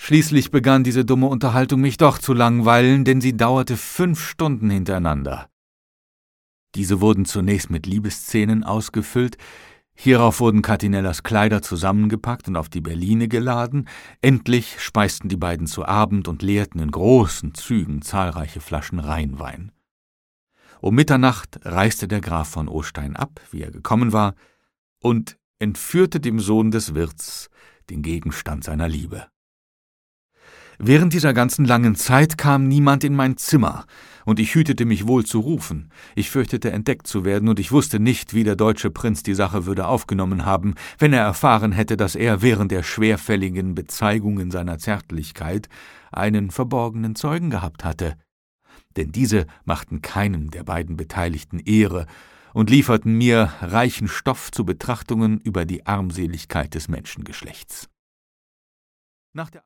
Schließlich begann diese dumme Unterhaltung mich doch zu langweilen, denn sie dauerte 5 Stunden hintereinander. Diese wurden zunächst mit Liebesszenen ausgefüllt, hierauf wurden Catinellas Kleider zusammengepackt und auf die Berline geladen, endlich speisten die beiden zu Abend und leerten in großen Zügen zahlreiche Flaschen Rheinwein. Um Mitternacht reiste der Graf von Ostein ab, wie er gekommen war, und entführte dem Sohn des Wirts den Gegenstand seiner Liebe. Während dieser ganzen langen Zeit kam niemand in mein Zimmer, und ich hütete mich wohl zu rufen. Ich fürchtete, entdeckt zu werden, und ich wusste nicht, wie der deutsche Prinz die Sache würde aufgenommen haben, wenn er erfahren hätte, dass er während der schwerfälligen Bezeigungen seiner Zärtlichkeit einen verborgenen Zeugen gehabt hatte. Denn diese machten keinem der beiden Beteiligten Ehre und lieferten mir reichen Stoff zu Betrachtungen über die Armseligkeit des Menschengeschlechts. Nach der